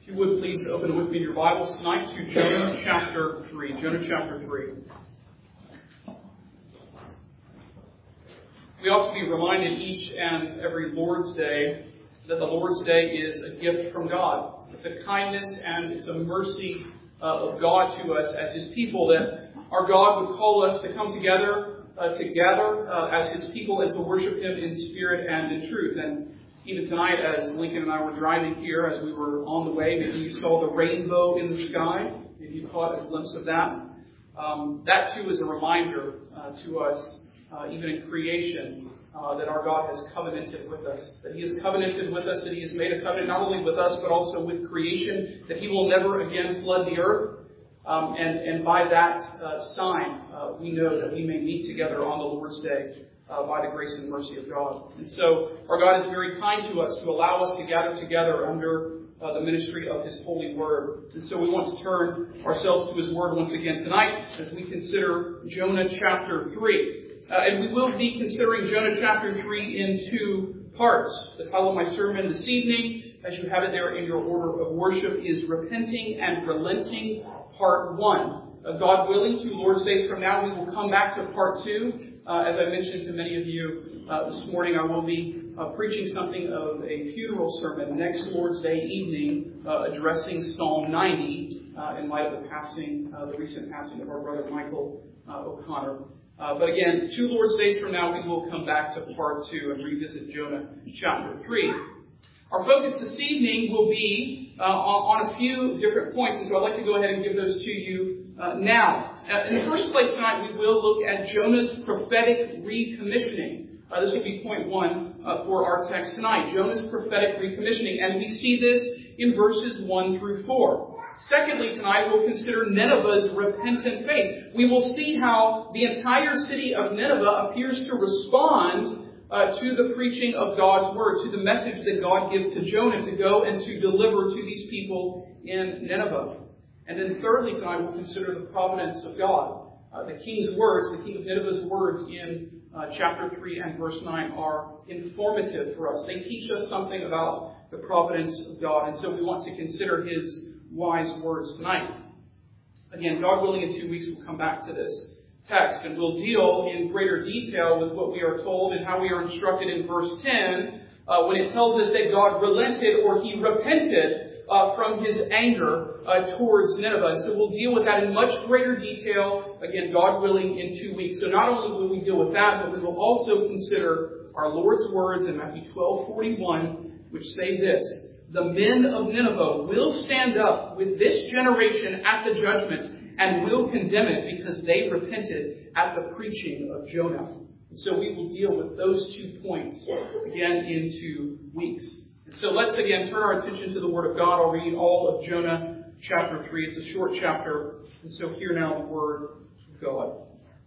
If you would please open with me your Bibles tonight to Jonah chapter 3. Jonah chapter 3. We ought to be reminded each and every Lord's Day that the Lord's Day is a gift from God. It's a kindness and it's a mercy of God to us as His people, that our God would call us to come together, to gather as His people and to worship Him in spirit and in truth. And even tonight, as Lincoln and I were driving here, as we were on the way, maybe you saw the rainbow in the sky. Maybe you caught a glimpse of that. That too is a reminder to us, even in creation, that our God has covenanted with us. That He has covenanted with us, that He has made a covenant not only with us, but also with creation, that He will never again flood the earth. And by that sign, we know that we may meet together on the Lord's Day by the grace and mercy of God. And so our God is very kind to us to allow us to gather together under the ministry of His holy word. And so we want to turn ourselves to His word once again tonight as we consider Jonah chapter 3. And we will be considering Jonah chapter 3 in two parts. The title of my sermon this evening, as you have it there in your order of worship, is Repenting and Relenting, Part 1. God willing, 2 Lord's Days from now, we will come back to Part 2. As I mentioned to many of you this morning, I will be preaching something of a funeral sermon next Lord's Day evening, addressing Psalm 90 in light of the recent passing of our brother Michael O'Connor. But again, 2 Lord's Days from now, we will come back to Part 2 and revisit Jonah chapter 3. Our focus this evening will be on a few different points, and so I'd like to go ahead and give those to you now. In the first place tonight, we will look at Jonah's prophetic recommissioning. This will be point 1 for our text tonight, Jonah's prophetic recommissioning, and we see this in verses 1 through 4. Secondly, tonight we'll consider Nineveh's repentant faith. We will see how the entire city of Nineveh appears to respond to the preaching of God's word, to the message that God gives to Jonah to go and to deliver to these people in Nineveh. And then thirdly, tonight we'll consider the providence of God. The king's words, the king of Nineveh's words in chapter 3 and verse 9 are informative for us. They teach us something about the providence of God. And so we want to consider his wise words tonight. Again, God willing, in 2 weeks we'll come back to this text, and we'll deal in greater detail with what we are told and how we are instructed in verse 10 when it tells us that God relented, or He repented from His anger towards Nineveh. And so we'll deal with that in much greater detail, again, God willing, in 2 weeks. So not only will we deal with that, but we will also consider our Lord's words in Matthew 12:41, which say this: the men of Nineveh will stand up with this generation at the judgment and will condemn it because they repented at the preaching of Jonah. And so we will deal with those 2 points again in 2 weeks. And so let's again turn our attention to the Word of God. I'll read all of Jonah chapter 3. It's a short chapter. And so hear now the Word of God.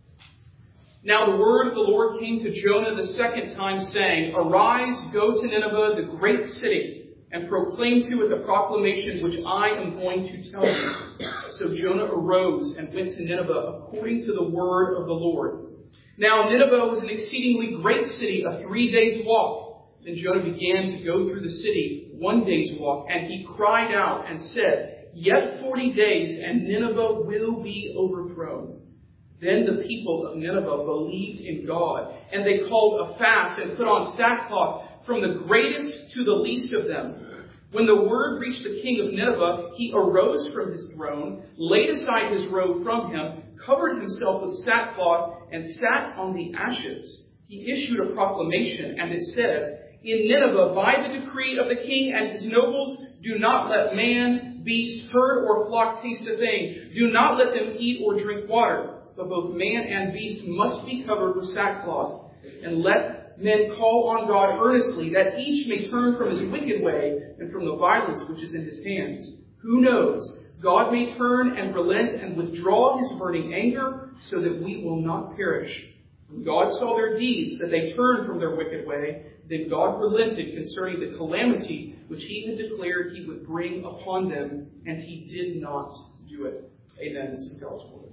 Now the word of the Lord came to Jonah the second time, saying, Arise, go to Nineveh, the great city, and proclaim to it the proclamation which I am going to tell you. So Jonah arose and went to Nineveh according to the word of the Lord. Now Nineveh was an exceedingly great city, a 3 days' walk. Then Jonah began to go through the city 1 day's walk, and he cried out and said, Yet 40 days, and Nineveh will be overthrown. Then the people of Nineveh believed in God, and they called a fast and put on sackcloth from the greatest to the least of them. When the word reached the king of Nineveh, he arose from his throne, laid aside his robe from him, covered himself with sackcloth, and sat on the ashes. He issued a proclamation, and it said, In Nineveh, by the decree of the king and his nobles, do not let man, beast, herd, or flock taste a thing. Do not let them eat or drink water. But both man and beast must be covered with sackcloth. And let men call on God earnestly, that each may turn from his wicked way and from the violence which is in his hands. Who knows? God may turn and relent and withdraw his burning anger, so that we will not perish. When God saw their deeds, that they turned from their wicked way, then God relented concerning the calamity which he had declared he would bring upon them, and he did not do it. Amen. This is God's word.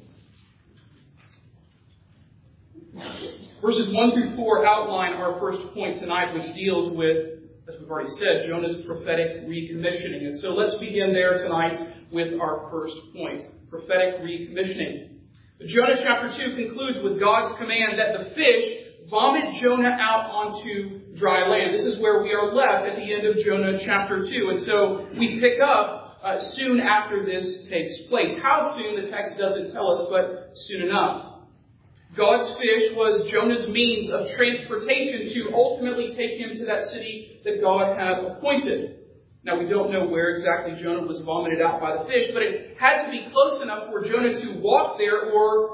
Verses 1 through 4 outline our first point tonight, which deals with as we've already said, Jonah's prophetic recommissioning. And so let's begin there tonight with our first point, prophetic recommissioning. Jonah chapter 2 concludes with God's command that the fish vomit Jonah out onto dry land. This is where we are left at the end of Jonah chapter 2. And so we pick up soon after this takes place. How soon, the text doesn't tell us, but soon enough. God's fish was Jonah's means of transportation to ultimately take him to that city that God had appointed. Now, we don't know where exactly Jonah was vomited out by the fish, but it had to be close enough for Jonah to walk there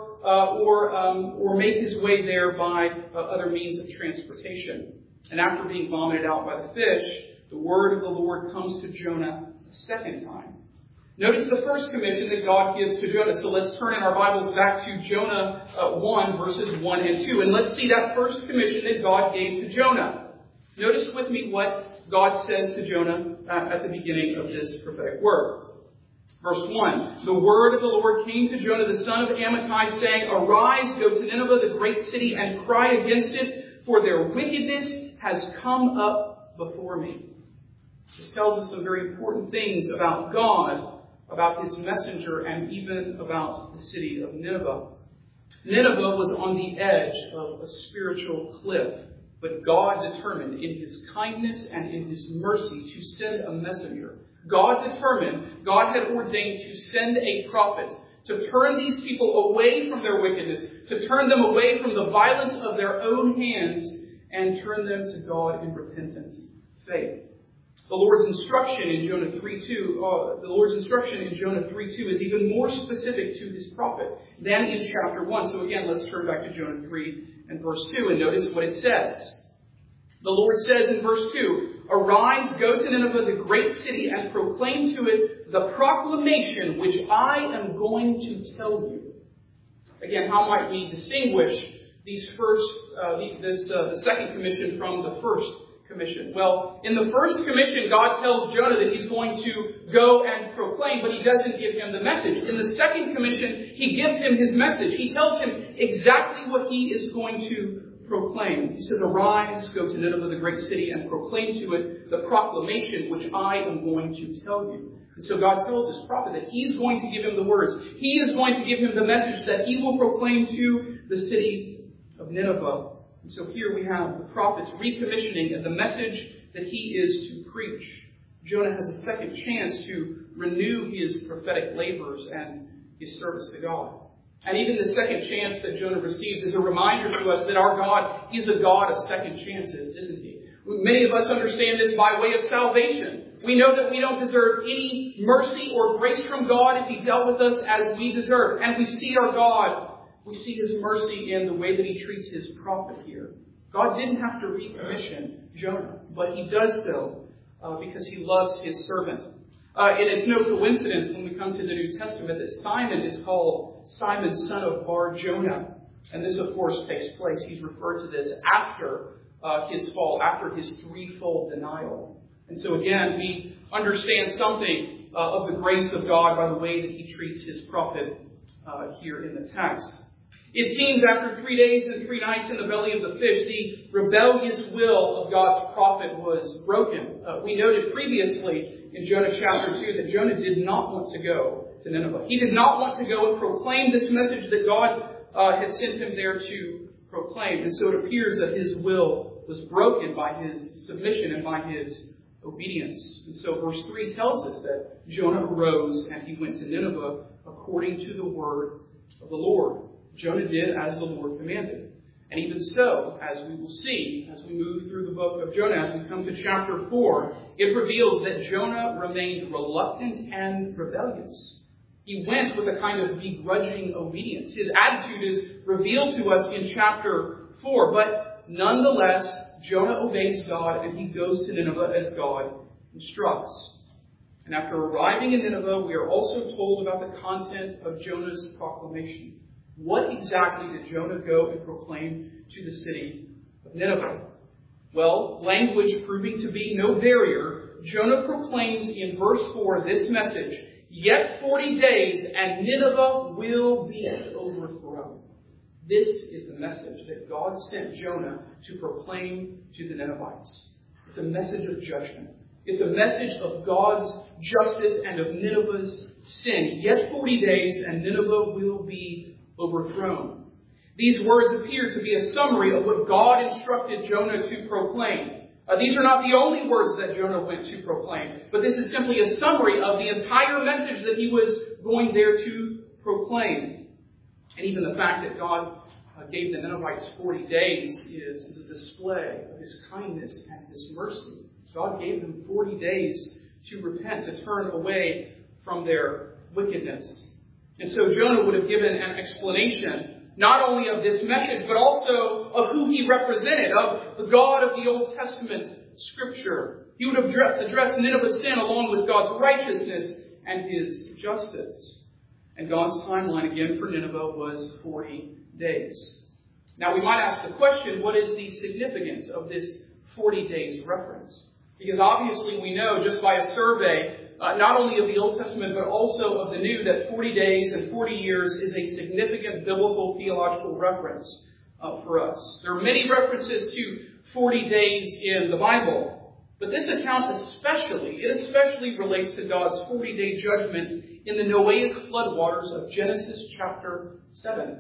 or make his way there by other means of transportation. And after being vomited out by the fish, the word of the Lord comes to Jonah a second time. Notice the first commission that God gives to Jonah. So let's turn in our Bibles back to Jonah 1, verses 1 and 2. And let's see that first commission that God gave to Jonah. Notice with me what God says to Jonah at the beginning of this prophetic word. Verse 1, the word of the Lord came to Jonah, the son of Amittai, saying, Arise, go to Nineveh, the great city, and cry against it, for their wickedness has come up before me. This tells us some very important things about God, about his messenger, and even about the city of Nineveh. Nineveh was on the edge of a spiritual cliff, but God determined in his kindness and in his mercy to send a messenger. God had ordained to send a prophet to turn these people away from their wickedness, to turn them away from the violence of their own hands, and turn them to God in repentant faith. The Lord's instruction in Jonah 3:2 is even more specific to his prophet than in chapter 1. So again, let's turn back to Jonah 3 and verse 2 and notice what it says. The Lord says in verse 2, Arise, go to Nineveh, the great city, and proclaim to it the proclamation which I am going to tell you. Again, how might we distinguish the second commission from the first commission? Well, in the first commission, God tells Jonah that he's going to go and proclaim, but he doesn't give him the message. In the second commission, he gives him his message. He tells him exactly what he is going to proclaim. He says, Arise, go to Nineveh, the great city, and proclaim to it the proclamation which I am going to tell you. And so God tells his prophet that he's going to give him the words. He is going to give him the message that he will proclaim to the city of Nineveh. And so here we have the prophet's recommissioning and the message that he is to preach. Jonah has a second chance to renew his prophetic labors and his service to God. And even the second chance that Jonah receives is a reminder to us that our God is a God of second chances, isn't he? Many of us understand this by way of salvation. We know that we don't deserve any mercy or grace from God if he dealt with us as we deserve. And we see our God. We see his mercy in the way that he treats his prophet here. God didn't have to recommission Jonah, but he does so because he loves his servant. And it's no coincidence when we come to the New Testament that Simon is called Simon, son of Bar-Jonah. And this, of course, takes place. He's referred to this after his fall, after his threefold denial. And so again, we understand something of the grace of God by the way that he treats his prophet here in the text. It seems after 3 days and 3 nights in the belly of the fish, the rebellious will of God's prophet was broken. We noted previously in Jonah chapter 2 that Jonah did not want to go to Nineveh. He did not want to go and proclaim this message that God had sent him there to proclaim. And so it appears that his will was broken by his submission and by his obedience. And so verse 3 tells us that Jonah arose and he went to Nineveh according to the word of the Lord. Jonah did as the Lord commanded. And even so, as we will see, as we move through the book of Jonah, as we come to chapter 4, it reveals that Jonah remained reluctant and rebellious. He went with a kind of begrudging obedience. His attitude is revealed to us in chapter 4. But nonetheless, Jonah obeys God and he goes to Nineveh as God instructs. And after arriving in Nineveh, we are also told about the content of Jonah's proclamation. What exactly did Jonah go and proclaim to the city of Nineveh? Well, language proving to be no barrier, Jonah proclaims in verse 4 this message, Yet 40 days and Nineveh will be overthrown. This is the message that God sent Jonah to proclaim to the Ninevites. It's a message of judgment. It's a message of God's justice and of Nineveh's sin. Yet 40 days and Nineveh will be overthrown. These words appear to be a summary of what God instructed Jonah to proclaim. These are not the only words that Jonah went to proclaim, but this is simply a summary of the entire message that he was going there to proclaim. And even the fact that God gave the Ninevites 40 days is a display of his kindness and his mercy. God gave them 40 days to repent, to turn away from their wickedness. And so Jonah would have given an explanation not only of this message, but also of who he represented, of the God of the Old Testament Scripture. He would have addressed Nineveh's sin along with God's righteousness and his justice. And God's timeline again for Nineveh was 40 days. Now we might ask the question, what is the significance of this 40 days reference? Because obviously we know just by a survey, not only of the Old Testament, but also of the New, that 40 days and 40 years is a significant biblical theological reference for us. There are many references to 40 days in the Bible, but this account especially relates to God's 40-day judgment in the Noahic floodwaters of Genesis chapter 7.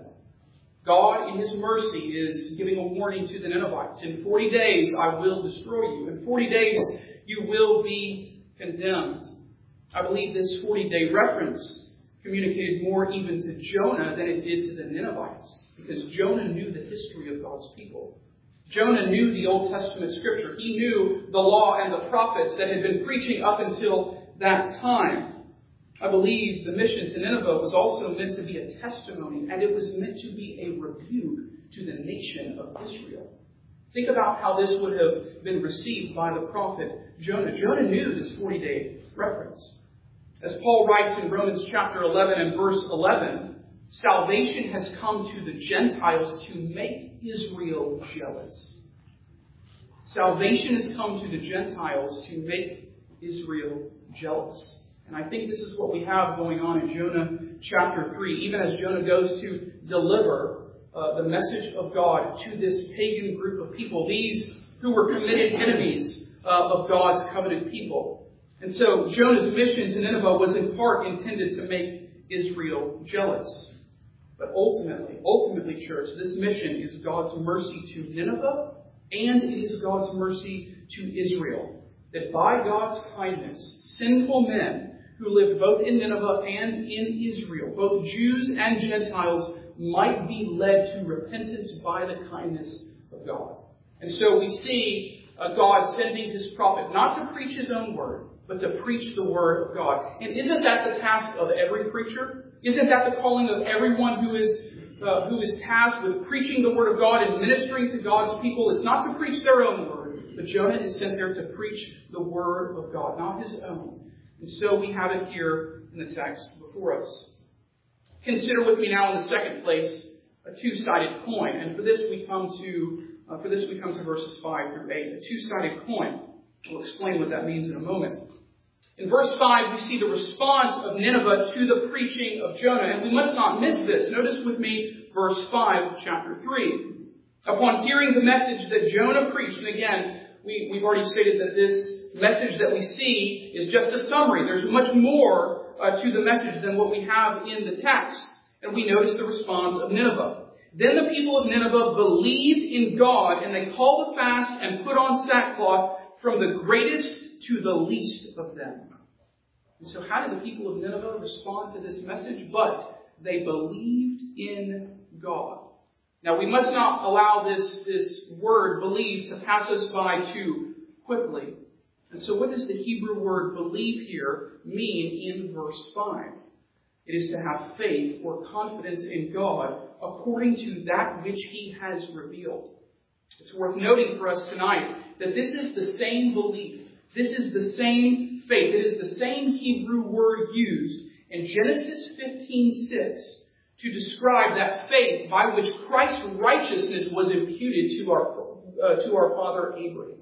God, in his mercy, is giving a warning to the Ninevites. In 40 days, I will destroy you. In 40 days, you will be condemned. I believe this 40-day reference communicated more even to Jonah than it did to the Ninevites, because Jonah knew the history of God's people. Jonah knew the Old Testament Scripture. He knew the law and the prophets that had been preaching up until that time. I believe the mission to Nineveh was also meant to be a testimony, and it was meant to be a rebuke to the nation of Israel. Think about how this would have been received by the prophet Jonah. Jonah knew this 40-day reference. As Paul writes in Romans chapter 11 and verse 11, salvation has come to the Gentiles to make Israel jealous. Salvation has come to the Gentiles to make Israel jealous. And I think this is what we have going on in Jonah chapter 3, even as Jonah goes to deliver the message of God to this pagan group of people, these who were committed enemies of God's covenant people. And so Jonah's mission to Nineveh was in part intended to make Israel jealous. But ultimately, church, this mission is God's mercy to Nineveh, and it is God's mercy to Israel. That by God's kindness, sinful men who lived both in Nineveh and in Israel, both Jews and Gentiles, might be led to repentance by the kindness of God. And so we see God sending his prophet not to preach his own word, but to preach the word of God. And isn't that the task of every preacher? Isn't that the calling of everyone who is tasked with preaching the word of God and ministering to God's people? It's not to preach their own word, but Jonah is sent there to preach the word of God, not his own. And so we have it here in the text before us. Consider with me now in the second place a two-sided coin. And for this we come to verses 5 through 8. A two-sided coin. We'll explain what that means in a moment. In verse 5, we see the response of Nineveh to the preaching of Jonah. And we must not miss this. Notice with me verse 5 of chapter 3. Upon hearing the message that Jonah preached, and again, we've already stated that this message that we see is just a summary. There's much more to the message than what we have in the text. And we notice the response of Nineveh. Then the people of Nineveh believed in God, and they called a fast and put on sackcloth from the greatest to the least of them. And so how did the people of Nineveh respond to this message? But they believed in God. Now we must not allow this word believe to pass us by too quickly. And so what does the Hebrew word believe here mean in verse 5? It is to have faith or confidence in God according to that which he has revealed. It's worth noting for us tonight that this is the same belief. This is the same faith. It is the same Hebrew word used in Genesis 15:6 to describe that faith by which Christ's righteousness was imputed to our father Abraham.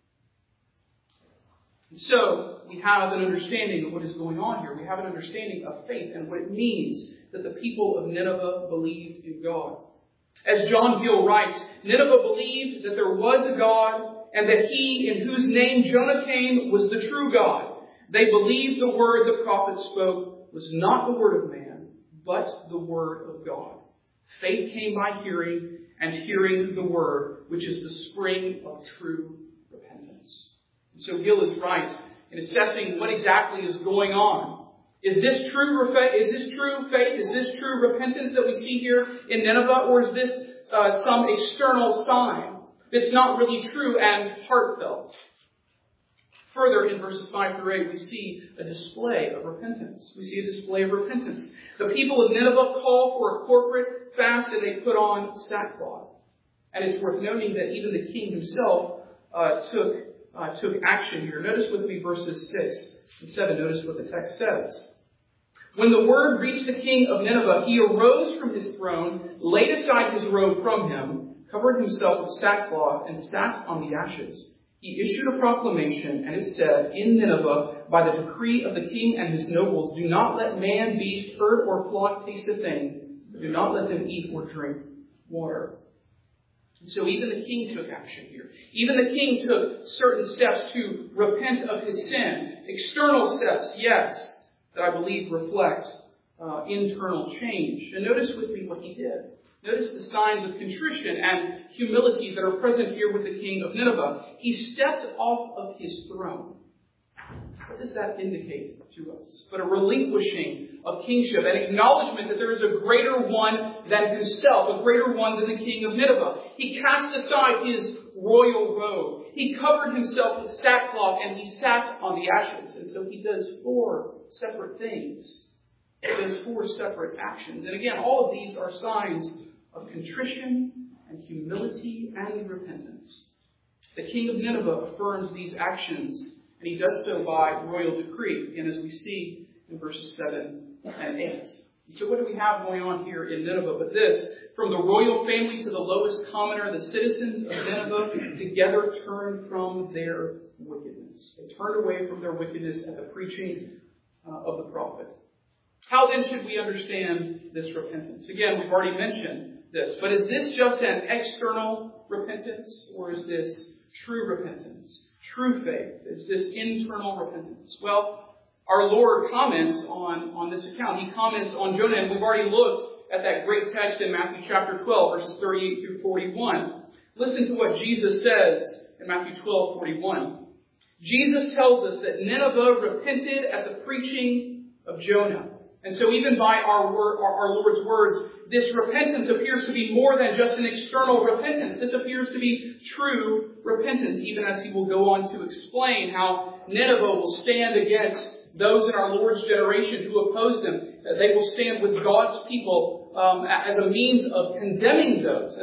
And so we have an understanding of what is going on here. We have an understanding of faith and what it means that the people of Nineveh believed in God. As John Gill writes, Nineveh believed that there was a God and that he in whose name Jonah came was the true God. They believed the word the prophet spoke was not the word of man, but the word of God. Faith came by hearing, and hearing the word, which is the spring of true repentance. And so Gill is right in assessing what exactly is going on. Is this true faith? Is this true repentance that we see here in Nineveh? Or is this some external sign that's not really true and heartfelt? Further, in verses 5 through 8, we see a display of repentance. The people of Nineveh call for a corporate fast, and they put on sackcloth. And it's worth noting that even the king himself took action here. Notice with me verses 6 and 7. Notice what the text says. When the word reached the king of Nineveh, he arose from his throne, laid aside his robe from him, covered himself with sackcloth, and sat on the ashes. He issued a proclamation, and it said, in Nineveh, by the decree of the king and his nobles, do not let man, beast, herd, or flock taste a thing. Do not let them eat or drink water. And so even the king took action here. Even the king took certain steps to repent of his sin. External steps, yes, that I believe reflect internal change. And notice with me what he did. Notice the signs of contrition and humility that are present here with the king of Nineveh. He stepped off of his throne. What does that indicate to us? But a relinquishing of kingship, an acknowledgement that there is a greater one than himself, a greater one than the king of Nineveh. He cast aside his royal robe. He covered himself with sackcloth, and he sat on the ashes. And so he does 4 separate things. He does 4 separate actions. And again, all of these are signs of contrition and humility and repentance. The king of Nineveh affirms these actions, and he does so by royal decree, and as we see in verses 7 and 8. And so what do we have going on here in Nineveh but this? From the royal family to the lowest commoner, the citizens of Nineveh together turned from their wickedness. They turned away from their wickedness at the preaching of the prophet. How then should we understand this repentance? Again, we've already mentioned this, but is this just an external repentance, or is this true repentance, true faith? Is this internal repentance? Well, our Lord comments on this account. He comments on Jonah, and we've already looked at that great text in Matthew chapter 12, verses 38 through 41. Listen to what Jesus says in Matthew 12:41. Jesus tells us that Nineveh repented at the preaching of Jonah. And so even by our Lord's words, this repentance appears to be more than just an external repentance. This appears to be true repentance, even as he will go on to explain how Nineveh will stand against those in our Lord's generation who oppose them. They will stand with God's people as a means of condemning those,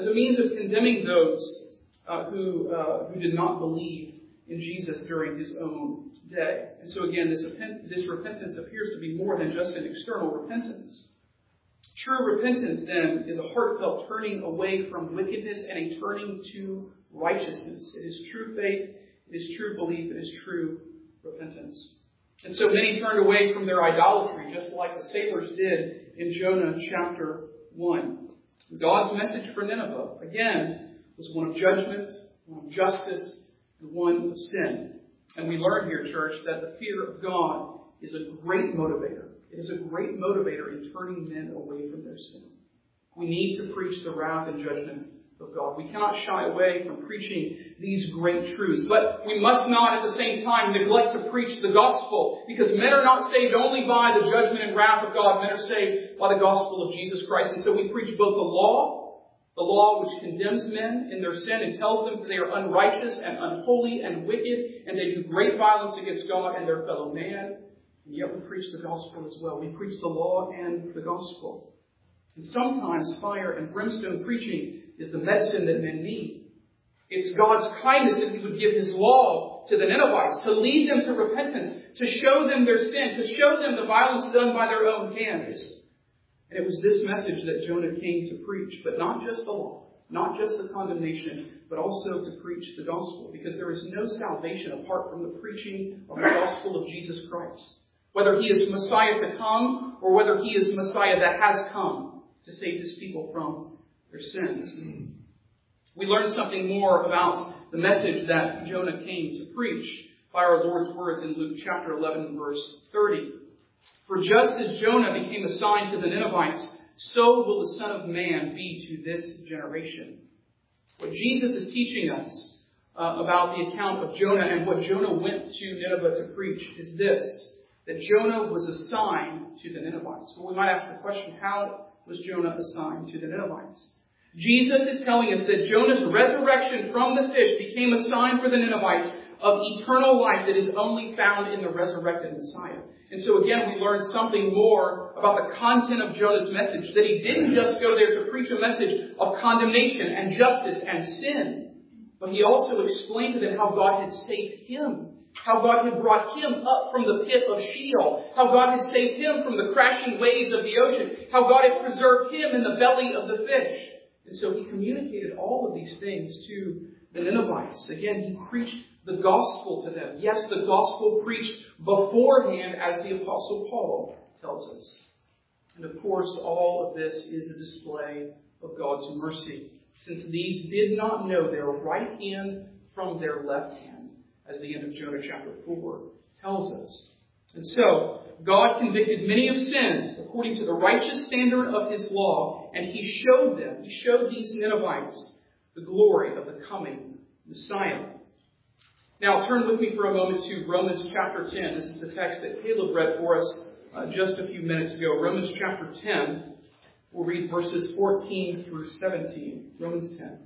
who did not believe in Jesus during his own day. And so again, this repentance appears to be more than just an external repentance. True repentance, then, is a heartfelt turning away from wickedness and a turning to righteousness. It is true faith, it is true belief, it is true repentance. And so many turned away from their idolatry, just like the sailors did in Jonah chapter 1. God's message for Nineveh, again, was one of judgment, one of justice, and one of sin. And we learn here, church, that the fear of God is a great motivator. It is a great motivator in turning men away from their sin. We need to preach the wrath and judgment of God. We cannot shy away from preaching these great truths. But we must not at the same time neglect to preach the gospel, because men are not saved only by the judgment and wrath of God. Men are saved by the gospel of Jesus Christ. And so we preach both the law which condemns men in their sin and tells them that they are unrighteous and unholy and wicked, and they do great violence against God and their fellow man. And yet we preach the gospel as well. We preach the law and the gospel. And sometimes fire and brimstone preaching is the medicine that men need. It's God's kindness that he would give his law to the Ninevites, to lead them to repentance, to show them their sin, to show them the violence done by their own hands. And it was this message that Jonah came to preach, but not just the law, not just the condemnation, but also to preach the gospel, because there is no salvation apart from the preaching of the gospel of Jesus Christ. Whether he is Messiah to come, or whether he is Messiah that has come to save his people from their sins. We learn something more about the message that Jonah came to preach by our Lord's words in Luke chapter 11, verse 30. For just as Jonah became a sign to the Ninevites, so will the Son of Man be to this generation. What Jesus is teaching us about the account of Jonah and what Jonah went to Nineveh to preach is this, that Jonah was a sign to the Ninevites. Well, we might ask the question, how was Jonah a sign to the Ninevites? Jesus is telling us that Jonah's resurrection from the fish became a sign for the Ninevites of eternal life that is only found in the resurrected Messiah. And so again, we learn something more about the content of Jonah's message, that he didn't just go there to preach a message of condemnation and justice and sin, but he also explained to them how God had saved him, how God had brought him up from the pit of Sheol, how God had saved him from the crashing waves of the ocean, how God had preserved him in the belly of the fish. And so he communicated all of these things to the Ninevites. Again, he preached the gospel to them. Yes, the gospel preached beforehand, as the Apostle Paul tells us. And of course, all of this is a display of God's mercy, since these did not know their right hand from their left hand, as the end of Jonah chapter 4 tells us. And so, God convicted many of sin according to the righteous standard of his law, and he showed these Ninevites, the glory of the coming Messiah. Now, turn with me for a moment to Romans chapter 10. This is the text that Caleb read for us just a few minutes ago. Romans chapter 10. We'll read verses 14 through 17. Romans 10.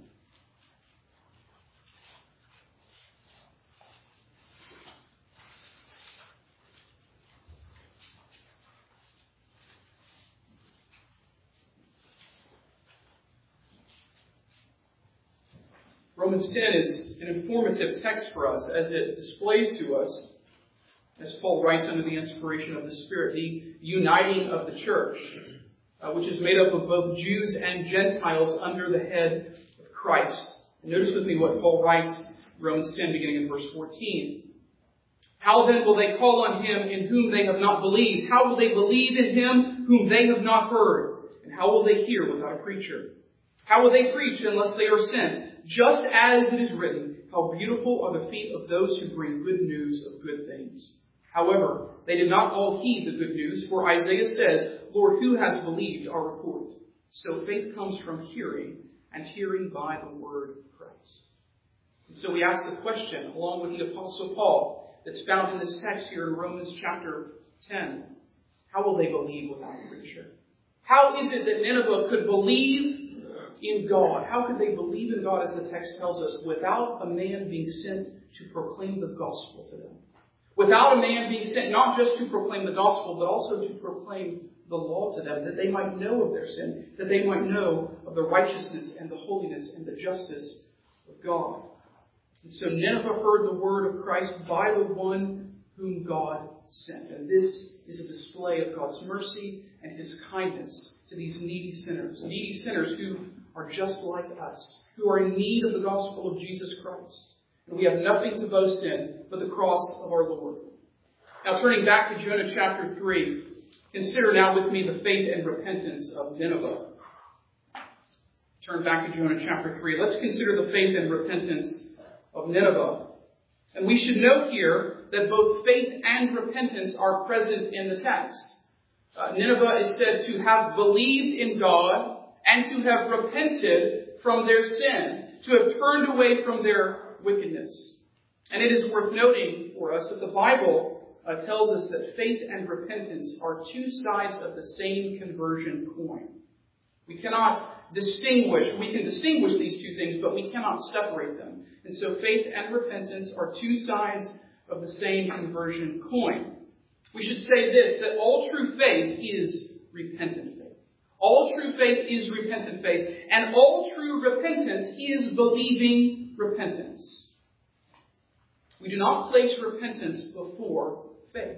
Romans 10 is an informative text for us as it displays to us, as Paul writes under the inspiration of the Spirit, the uniting of the church, which is made up of both Jews and Gentiles under the head of Christ. And notice with me what Paul writes, Romans 10, beginning in verse 14. How then will they call on him in whom they have not believed? How will they believe in him whom they have not heard? And how will they hear without a preacher? How will they preach unless they are sent? Just as it is written, how beautiful are the feet of those who bring good news of good things. However, they did not all heed the good news, for Isaiah says, Lord, who has believed our report? So faith comes from hearing, and hearing by the word of Christ. And so we ask the question, along with the Apostle Paul, that's found in this text here in Romans chapter 10. How will they believe without a preacher? How is it that Nineveh could believe in God? How could they believe in God, as the text tells us, without a man being sent to proclaim the gospel to them? Without a man being sent not just to proclaim the gospel, but also to proclaim the law to them, that they might know of their sin, that they might know of the righteousness and the holiness and the justice of God. And so Nineveh heard the word of Christ by the one whom God sent. And this is a display of God's mercy and his kindness to these needy sinners who are just like us, who are in need of the gospel of Jesus Christ. And we have nothing to boast in but the cross of our Lord. Now, turning back to Jonah chapter 3, consider now with me the faith and repentance of Nineveh. Turn back to Jonah chapter 3. Let's consider the faith and repentance of Nineveh. And we should note here that both faith and repentance are present in the text. Nineveh is said to have believed in God and to have repented from their sin, to have turned away from their wickedness. And it is worth noting for us that the Bible tells us that faith and repentance are two sides of the same conversion coin. We can distinguish these two things, but we cannot separate them. And so faith and repentance are two sides of the same conversion coin. We should say this, that all true faith is repentant faith. All true faith is repentant faith. And all true repentance is believing repentance. We do not place repentance before faith.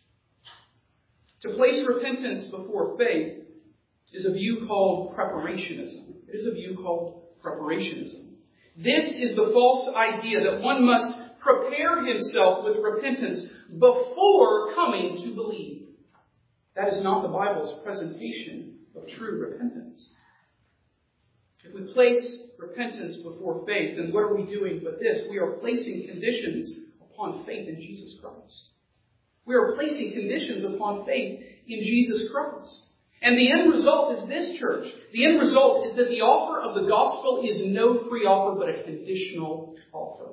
To place repentance before faith is a view called preparationism. It is a view called preparationism. This is the false idea that one must prepare himself with repentance before coming to believe. That is not the Bible's presentation of true repentance. If we place repentance before faith, then what are we doing but this? We are placing conditions upon faith in Jesus Christ. We are placing conditions upon faith in Jesus Christ. And the end result is this, church. The end result is that the offer of the gospel is no free offer, but a conditional offer.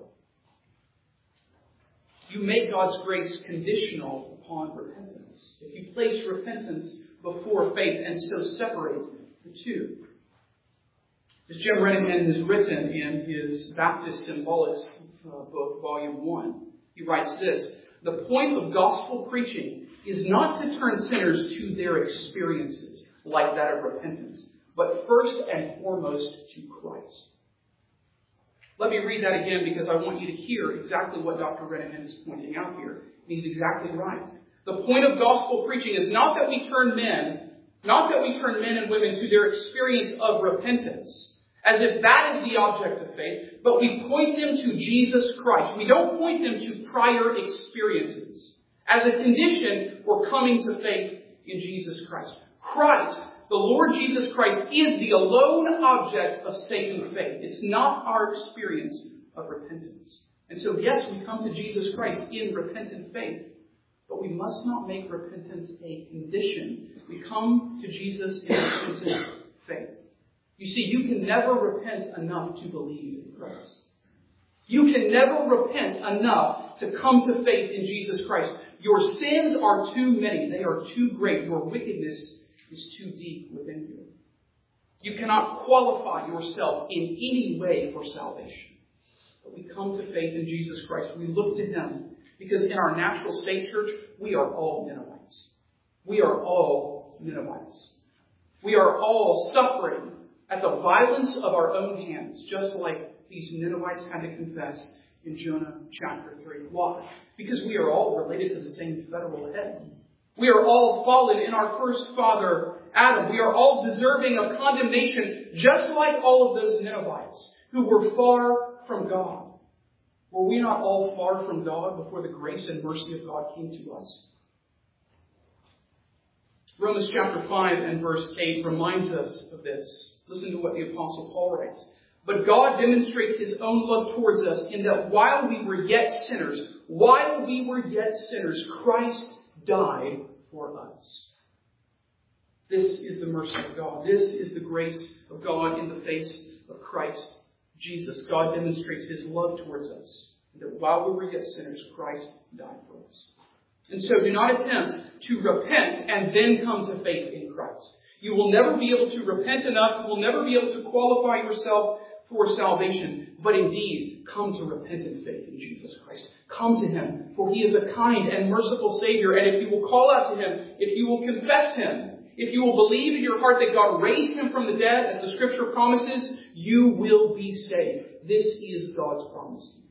You make God's grace conditional upon repentance. If you place repentance before faith and so separate the two. As Jim Renihan has written in his Baptist Symbolics book, Volume 1, he writes this: the point of gospel preaching is not to turn sinners to their experiences, like that of repentance, but first and foremost to Christ. Let me read that again because I want you to hear exactly what Dr. Renihan is pointing out here. He's exactly right. The point of gospel preaching is not that we turn men and women to their experience of repentance, as if that is the object of faith, but we point them to Jesus Christ. We don't point them to prior experiences as a condition for coming to faith in Jesus Christ. Christ, the Lord Jesus Christ, is the alone object of saving faith. It's not our experience of repentance. And so, yes, we come to Jesus Christ in repentant faith, but we must not make repentance a condition. We come to Jesus in repentant faith. You see, you can never repent enough to believe in Christ. You can never repent enough to come to faith in Jesus Christ. Your sins are too many. They are too great. Your wickedness is too deep within you. You cannot qualify yourself in any way for salvation. But we come to faith in Jesus Christ. We look to Him. Because in our natural state, church, we are all Ninevites. We are all Ninevites. We are all suffering at the violence of our own hands, just like these Ninevites had to confess in Jonah chapter 3. Why? Because we are all related to the same federal head. We are all fallen in our first father, Adam. We are all deserving of condemnation, just like all of those Ninevites who were far from God. Were we not all far from God before the grace and mercy of God came to us? Romans chapter 5 and verse 8 reminds us of this. Listen to what the Apostle Paul writes. But God demonstrates His own love towards us in that while we were yet sinners, Christ died for us. This is the mercy of God. This is the grace of God in the face of Christ Jesus. God demonstrates His love towards us. That while we were yet sinners, Christ died for us. And so do not attempt to repent and then come to faith in Christ. You will never be able to repent enough. You will never be able to qualify yourself for salvation. But indeed, come to repentant faith in Jesus Christ. Come to Him, for He is a kind and merciful Savior. And if you will call out to Him, if you will confess Him, if you will believe in your heart that God raised Him from the dead, as the Scripture promises, you will be saved. This is God's promise to you.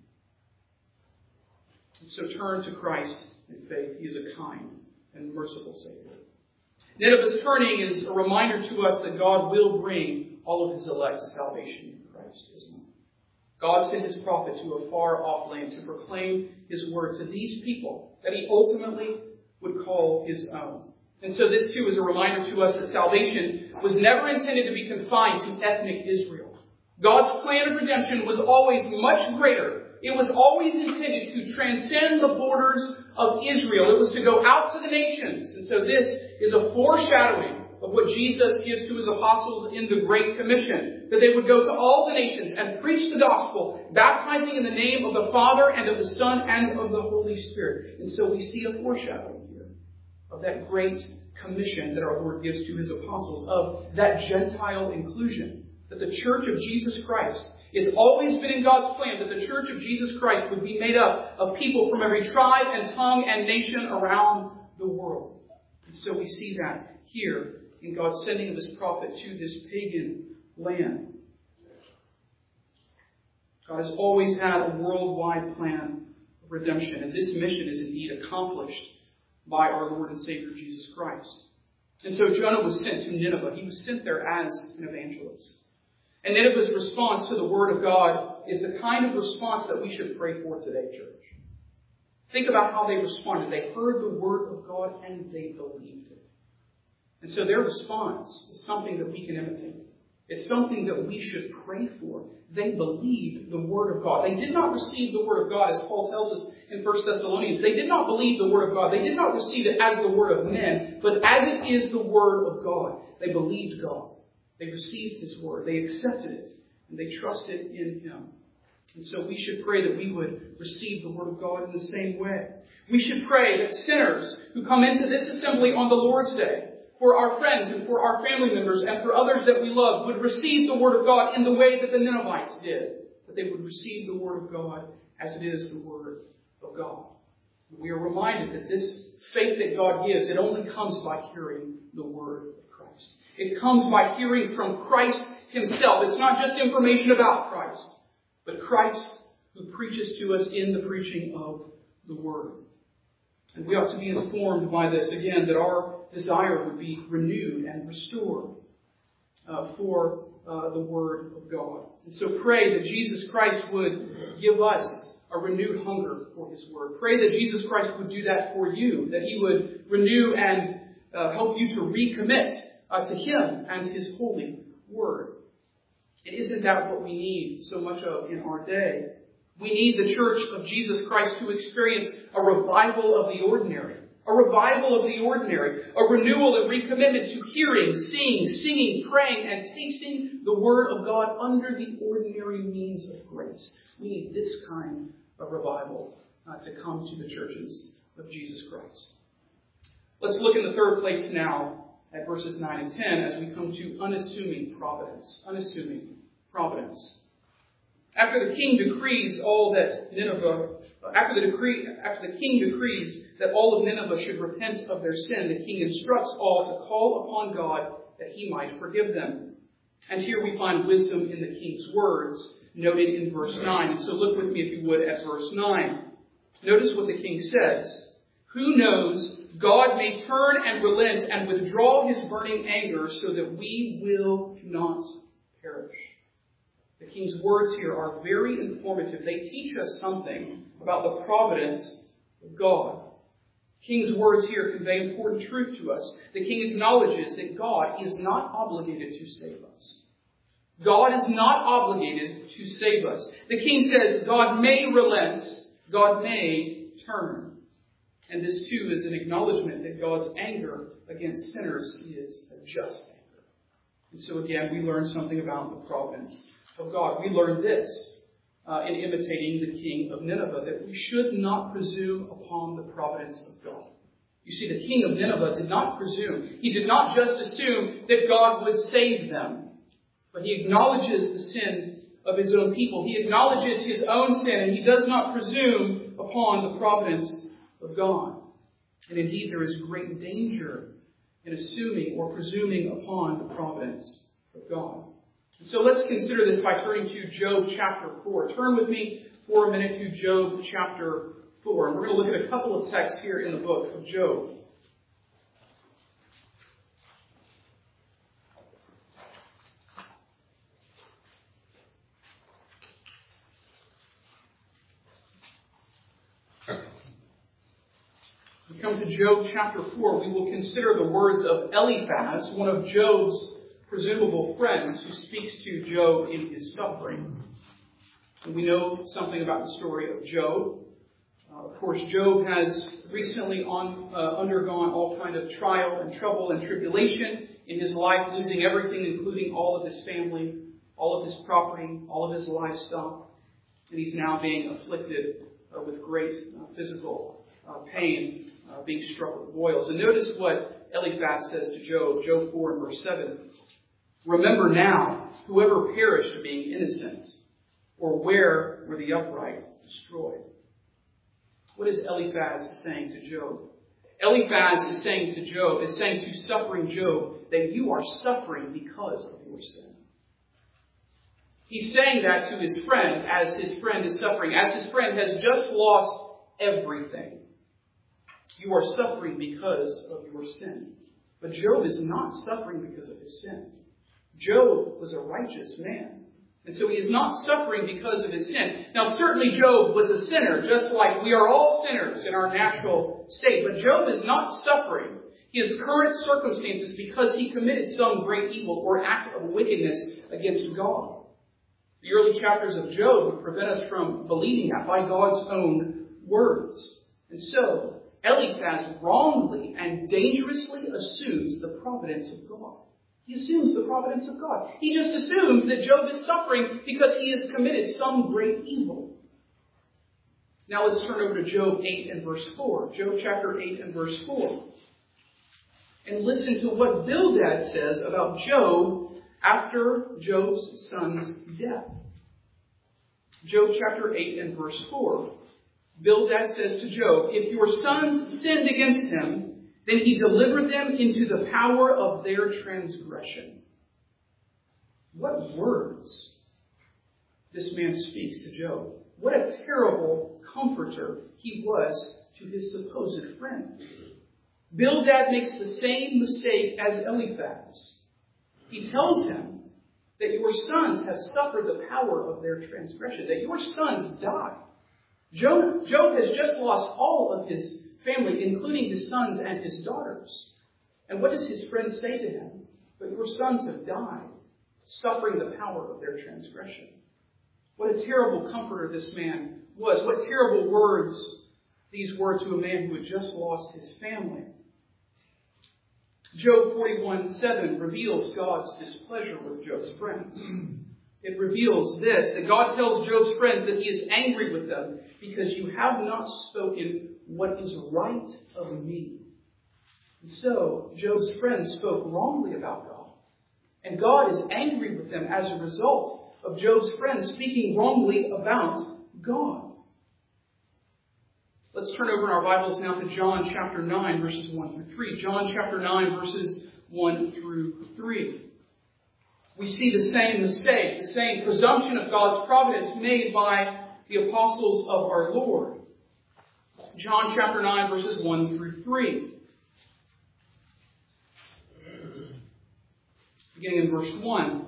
And so turn to Christ in faith. He is a kind and merciful Savior. Nineveh's turning is a reminder to us that God will bring all of His elect to salvation in Christ, isn't it? God sent His prophet to a far-off land to proclaim His word to these people that He ultimately would call His own. And so this too is a reminder to us that salvation was never intended to be confined to ethnic Israel. God's plan of redemption was always much greater. It was always intended to transcend the borders of Israel. It was to go out to the nations. And so this is a foreshadowing of what Jesus gives to His apostles in the Great Commission. That they would go to all the nations and preach the gospel, baptizing in the name of the Father and of the Son and of the Holy Spirit. And so we see a foreshadowing here of that Great Commission that our Lord gives to His apostles, of that Gentile inclusion. That the Church of Jesus Christ, it's always been in God's plan that the Church of Jesus Christ would be made up of people from every tribe and tongue and nation around the world. And so we see that here in God's sending of His prophet to this pagan land. God has always had a worldwide plan of redemption, and this mission is indeed accomplished by our Lord and Savior Jesus Christ. And so Jonah was sent to Nineveh. He was sent there as an evangelist. And Nineveh's response to the Word of God is the kind of response that we should pray for today, church. Think about how they responded. They heard the Word of God and they believed it. And so their response is something that we can imitate. It's something that we should pray for. They believed the Word of God. They did not receive the Word of God, as Paul tells us in 1 Thessalonians. They did not believe the Word of God. They did not receive it as the Word of men, but as it is the Word of God. They believed God. They received His Word. They accepted it. And they trusted in Him. And so we should pray that we would receive the Word of God in the same way. We should pray that sinners who come into this assembly on the Lord's Day, for our friends and for our family members and for others that we love, would receive the Word of God in the way that the Ninevites did. That they would receive the Word of God as it is the Word of God. We are reminded that this faith that God gives, it only comes by hearing the Word of Christ. It comes by hearing from Christ Himself. It's not just information about Christ, but Christ who preaches to us in the preaching of the Word. And we ought to be informed by this, again, that our desire would be renewed and restored for the Word of God. And so pray that Jesus Christ would give us a renewed hunger for His Word. Pray that Jesus Christ would do that for you, that He would renew and help you to recommit to Him and His holy Word. And isn't that what we need so much of in our day? We need the Church of Jesus Christ to experience a revival of the ordinary. A revival of the ordinary. A renewal and recommitment to hearing, seeing, singing, praying, and tasting the Word of God under the ordinary means of grace. We need this kind of revival to come to the churches of Jesus Christ. Let's look in the third place now at verses 9 and 10 as we come to unassuming providence. Unassuming providence. After the king decrees that all of Nineveh should repent of their sin, the king instructs all to call upon God that He might forgive them. And here we find wisdom in the king's words, noted in verse 9. And so look with me, if you would, at verse 9. Notice what the king says. Who knows, God may turn and relent and withdraw His burning anger so that we will not perish. The king's words here are very informative. They teach us something about the providence of God. The king's words here convey important truth to us. The king acknowledges that God is not obligated to save us. God is not obligated to save us. The king says God may relent, God may turn. And this too is an acknowledgement that God's anger against sinners is a just anger. And so again, we learn something about the providence of God. We learn this in imitating the king of Nineveh, that we should not presume upon the providence of God. You see, the king of Nineveh did not presume. He did not just assume that God would save them, but he acknowledges the sin of his own people. He acknowledges his own sin, and he does not presume upon the providence of God. And indeed, there is great danger in assuming or presuming upon the providence of God. So let's consider this by turning to Job chapter 4. Turn with me for a minute to Job chapter 4. And we're going to look at a couple of texts here in the book of Job. We come to Job chapter 4. We will consider the words of Eliphaz, one of Job's presumable friends, who speaks to Job in his suffering. And we know something about the story of Job. Of course, Job has recently undergone all kind of trial and trouble and tribulation in his life, losing everything, including all of his family, all of his property, all of his livestock. And he's now being afflicted with great physical pain, being struck with boils. And notice what Eliphaz says to Job, Job 4 and verse 7. Remember now, whoever perished being innocent, or where were the upright destroyed? What is Eliphaz saying to Job? Eliphaz is saying to Job, is saying to suffering Job, that you are suffering because of your sin. He's saying that to his friend as his friend is suffering, as his friend has just lost everything. You are suffering because of your sin. But Job is not suffering because of his sin. Job was a righteous man. And so he is not suffering because of his sin. Now, certainly Job was a sinner, just like we are all sinners in our natural state. But Job is not suffering. his current circumstances because he committed some great evil or act of wickedness against God. The early chapters of Job would prevent us from believing that by God's own words. And so, Eliphaz wrongly and dangerously assumes the providence of God. He assumes the providence of God. He just assumes that Job is suffering because he has committed some great evil. Now let's turn over to Job 8 and verse 4. Job chapter 8 and verse 4. And listen to what Bildad says about Job after Job's son's death. Job chapter 8 and verse 4. Bildad says to Job, "If your sons sinned against him, then he delivered them into the power of their transgression." What words this man speaks to Job. What a terrible comforter he was to his supposed friend. Bildad makes the same mistake as Eliphaz. He tells him that your sons have suffered the power of their transgression, that your sons died. Job has just lost all of his family, including his sons and his daughters. And what does his friend say to him? But your sons have died, suffering the power of their transgression. What a terrible comforter this man was. What terrible words these were to a man who had just lost his family. Job 41:7 reveals God's displeasure with Job's friends. It reveals this, that God tells Job's friends that he is angry with them because you have not spoken what is right of me. And so, Job's friends spoke wrongly about God. And God is angry with them as a result of Job's friends speaking wrongly about God. Let's turn over in our Bibles now to John chapter 9, verses 1 through 3. John chapter 9, verses 1 through 3. We see the same mistake, the same presumption of God's providence made by the apostles of our Lord. John chapter 9, verses 1 through 3. Beginning in verse 1.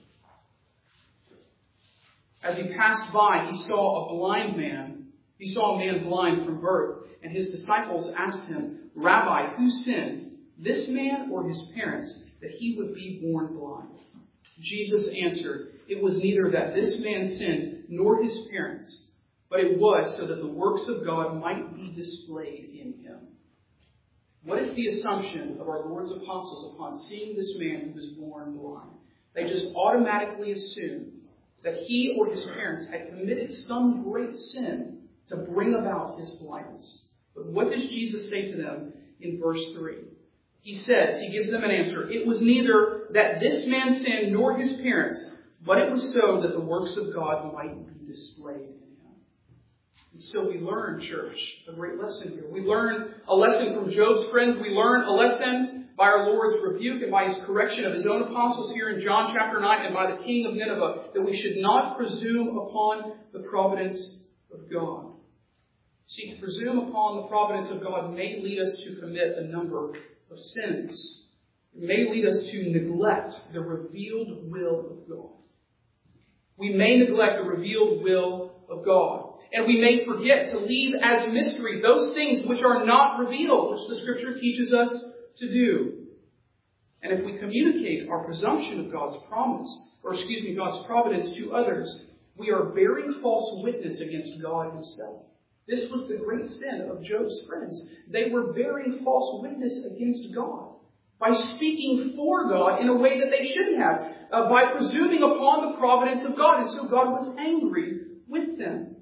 As he passed by, he saw a blind man. He saw a man blind from birth, and his disciples asked him, "Rabbi, who sinned, this man or his parents, that he would be born blind?" Jesus answered, "It was neither that this man sinned nor his parents, but it was so that the works of God might be displayed in him." What is the assumption of our Lord's apostles upon seeing this man who was born blind? They just automatically assumed that he or his parents had committed some great sin to bring about his blindness. But what does Jesus say to them in verse 3? He gives them an answer. "It was neither that this man sinned nor his parents, but it was so that the works of God might be displayed in him." And so we learn, church, a great lesson here. We learn a lesson from Job's friends. We learn a lesson by our Lord's rebuke and by his correction of his own apostles here in John chapter 9 and by the king of Nineveh, that we should not presume upon the providence of God. See, to presume upon the providence of God may lead us to commit a number of sins. It may lead us to neglect the revealed will of God. We may neglect the revealed will of God. And we may forget to leave as mystery those things which are not revealed, which the Scripture teaches us to do. And if we communicate our presumption of God's God's providence to others, we are bearing false witness against God himself. This was the great sin of Job's friends. They were bearing false witness against God by speaking for God in a way that they shouldn't have, by presuming upon the providence of God. And so God was angry with them.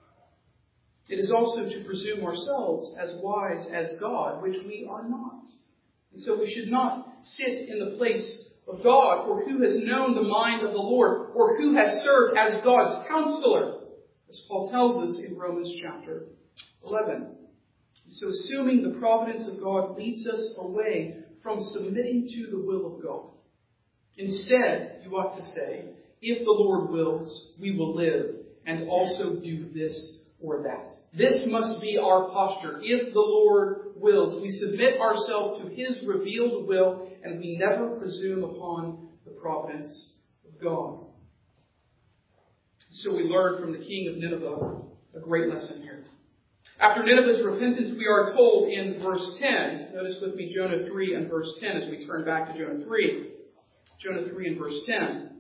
It is also to presume ourselves as wise as God, which we are not. And so we should not sit in the place of God, or who has known the mind of the Lord, or who has served as God's counselor, as Paul tells us in Romans chapter 11. So assuming the providence of God leads us away from submitting to the will of God. Instead, you ought to say, if the Lord wills, we will live and also do this or that. This must be our posture. If the Lord wills, we submit ourselves to his revealed will, and we never presume upon the providence of God. So we learn from the king of Nineveh a great lesson here. After Nineveh's repentance, we are told in verse 10, notice with me Jonah 3 and verse 10 as we turn back to Jonah 3. Jonah 3 and verse 10.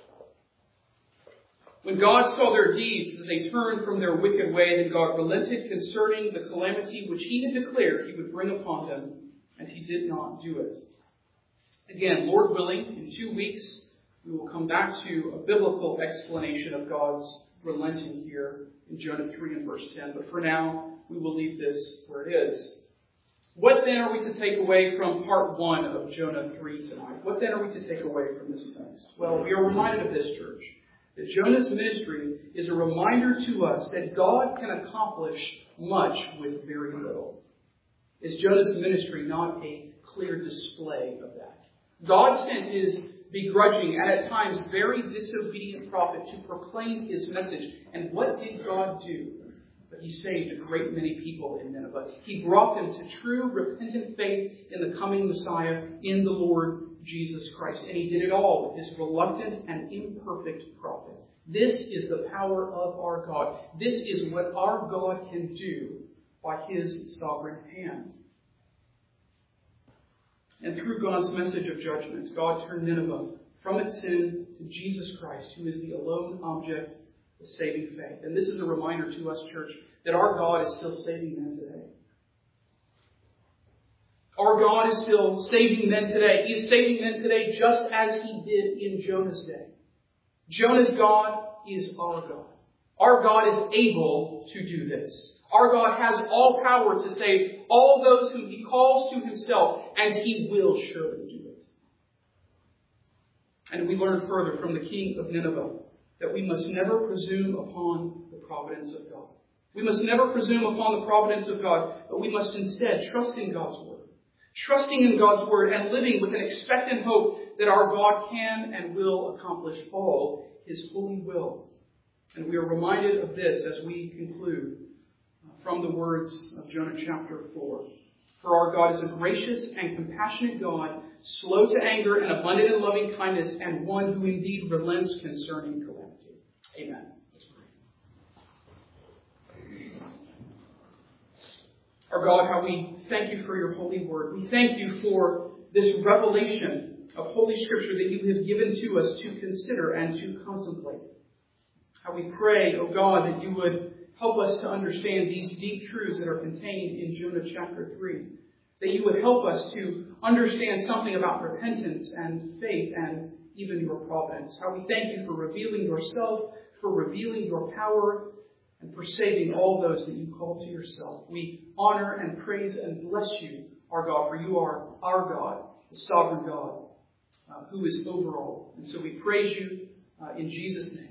When God saw their deeds, that they turned from their wicked way, then God relented concerning the calamity which he had declared he would bring upon them, and he did not do it. Again, Lord willing, in 2 weeks, we will come back to a biblical explanation of God's relenting here in Jonah 3 and verse 10. But for now, we will leave this where it is. What then are we to take away from part 1 of Jonah 3 tonight? What then are we to take away from this text? Well, we are reminded of this, church, that Jonah's ministry is a reminder to us that God can accomplish much with very little. Is Jonah's ministry not a clear display of that? God sent his begrudging and at times very disobedient prophet to proclaim his message. And what did God do? But he saved a great many people in Nineveh. He brought them to true repentant faith in the coming Messiah, in the Lord Jesus Christ. And he did it all with his reluctant and imperfect prophet. This is the power of our God. This is what our God can do by his sovereign hand. And through God's message of judgment, God turned Nineveh from its sin to Jesus Christ, who is the alone object of saving faith. And this is a reminder to us, church, that our God is still saving men today. Our God is still saving men today. He is saving men today just as he did in Jonah's day. Jonah's God is our God. Our God is able to do this. Our God has all power to save all those whom he calls to himself, and he will surely do it. And we learn further from the king of Nineveh that we must never presume upon the providence of God. We must never presume upon the providence of God, but we must instead trust in God's word. Trusting in God's word and living with an expectant hope that our God can and will accomplish all his holy will. And we are reminded of this as we conclude from the words of Jonah chapter 4. For our God is a gracious and compassionate God, slow to anger and abundant in loving kindness, and one who indeed relents concerning calamity. Amen. Let's pray. Our God, how we thank you for your holy word. We thank you for this revelation of Holy Scripture that you have given to us to consider and to contemplate. How we pray, O God, that you would help us to understand these deep truths that are contained in Jonah chapter 3. That you would help us to understand something about repentance and faith and even your providence. How we thank you for revealing yourself, for revealing your power, and for saving all those that you call to yourself. We honor and praise and bless you, our God, for you are our God, the sovereign God, who is over all. And so we praise you in Jesus' name.